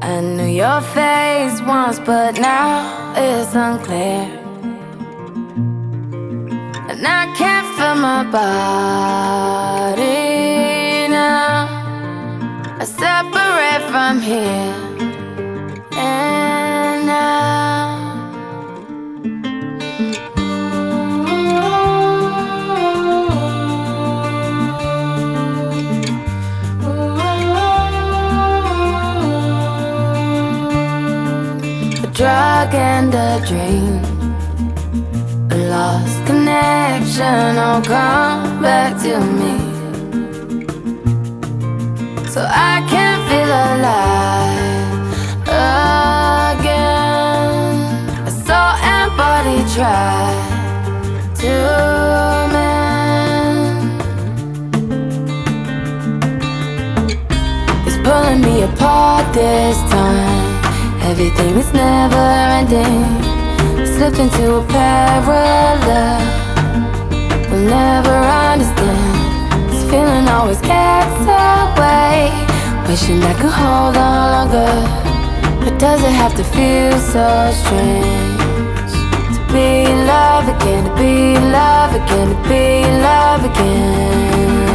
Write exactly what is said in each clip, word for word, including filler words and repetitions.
I knew your face once, but now it's unclear. And I can't feel my body now. I separate from here and now. A drug and a dream, a lost connection, all come back to me. So I can feel alive again. A soul and body try to mend. It's pulling me apart this time. Everything is never ending. Slipped into a parallel we'll never understand. This feeling always gets away. Wishing I could hold on longer, but does it have to feel so strange? To be love again, to be love again, to be love again.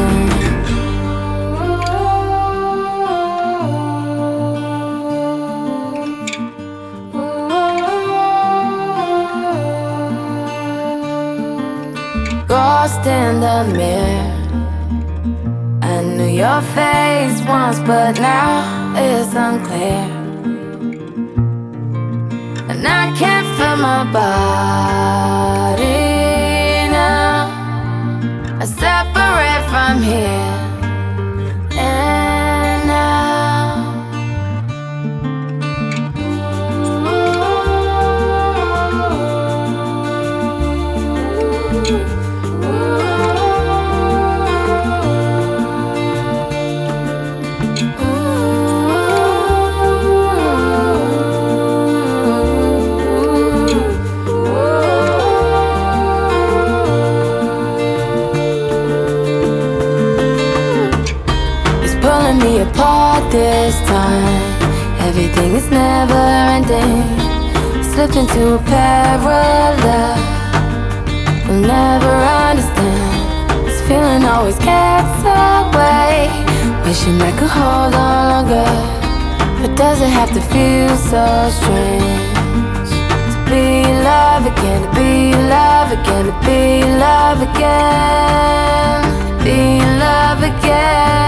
Lost in the mirror, I knew your face once, but now it's unclear. And I can't feel my body now. I separate from here and now. Me apart this time. Everything is never ending. Slipped into a parallel we'll never understand. This feeling always gets away. Wishing I could hold on longer, but does it have to feel so strange? To be love again, to be love again, to be love again, be love again.